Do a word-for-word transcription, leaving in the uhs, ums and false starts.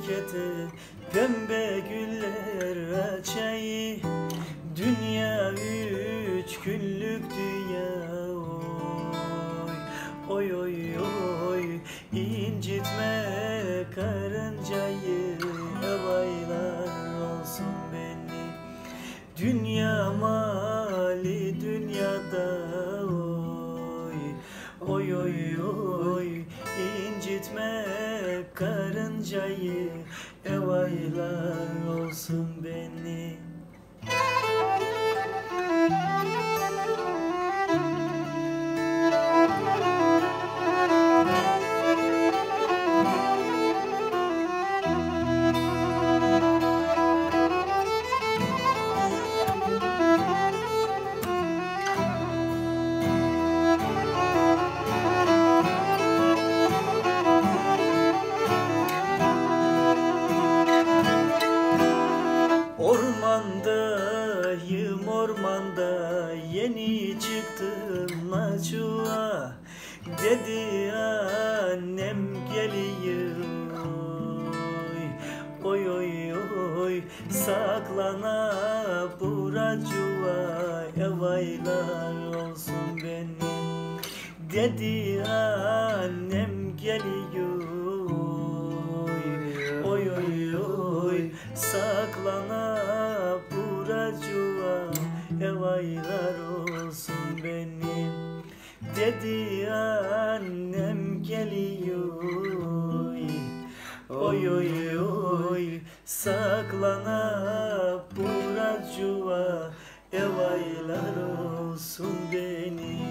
memlekete pembe güller açayı. Dünya üç günlük dünya, oy oy oy, incitme karıncayı, evaylar olsun beni. Dünya mali dünyada, oy oy oy, incitme karıncayı, evaylar olsun beni. Ormandayım ormanda, yeni çıktım laçuğa. Dedi annem geliyor, oy oy oy, saklana buracığa, evaylar olsun benim. Dedi annem geliyor, oy oy oy, saklana buracığa, evaylar olsun benim. Dedi annem geliyor, oy oy oy, saklana buracığa, evaylar olsun benim.